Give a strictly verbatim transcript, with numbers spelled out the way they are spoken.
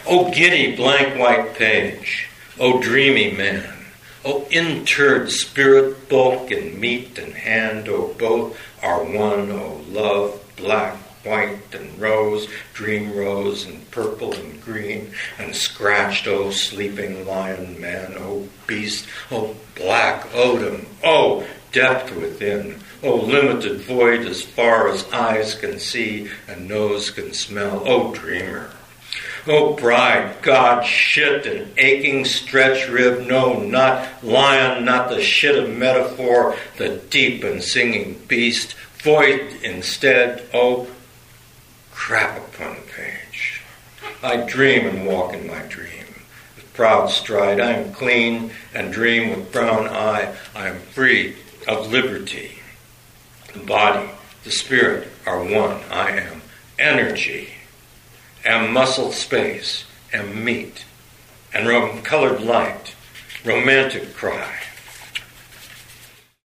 O giddy blank white page, O dreamy man, O interred spirit, bulk and meat and hand, O both are one, O love, black, white and rose, dream rose and purple and green and scratched, O sleeping lion man, O beast, O black odom, O depth within, O limited void as far as eyes can see and nose can smell, O dreamer. O bride, God, shit, and aching stretch rib, no, not lion, not the shit of metaphor, the deep and singing beast, void instead, O crap upon the page. I dream and walk in my dream. With proud stride, I am clean and dream with brown eye. I am free of liberty. The body, the spirit are one. I am energy. Am muscled space, am meat, and rum-colored light, romantic cry,